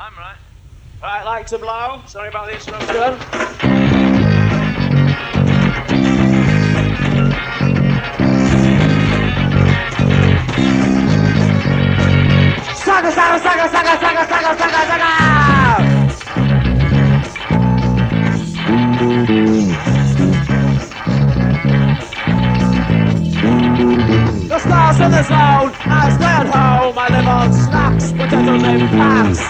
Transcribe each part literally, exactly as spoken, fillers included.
I'm right. Right, like to blow. Sorry about the interruption. Saga, saga, saga, saga, saga, saga, saga, saga! The stars in the zone, I stay at home, I live on snacks, potatoes in packs.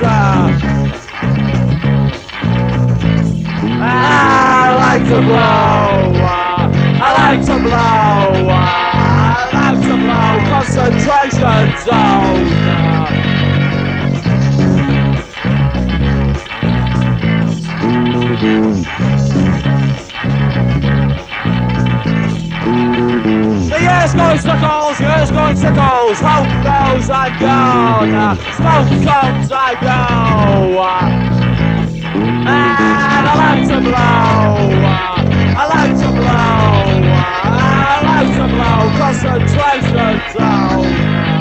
I like to blow, I like to blow, I like to blow, concentration zone. The years going circles, years going circles, hope goes and gone, smoke comes and go. And I like to blow, I like to blow, I like to blow, concentration zone.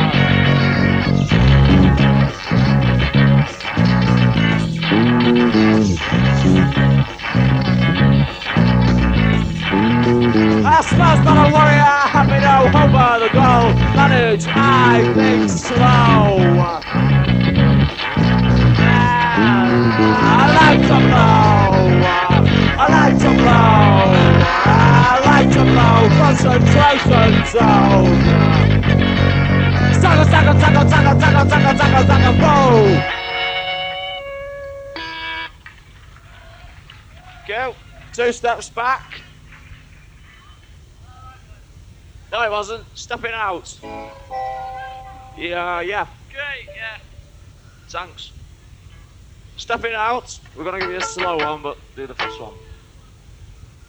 I smells not a warrior, happy no homer, the goal, manage, I think slow. I like to blow, I like to blow, I like to blow, concentration zone. Stagger, stagger, stagger, stagger, stagger, stagger, stagger, stagger, blow. Go, two steps back. No, it wasn't. Stepping out. Yeah, yeah. Great, yeah. Thanks. Stepping out. We're going to give you a slow one, but do the first one.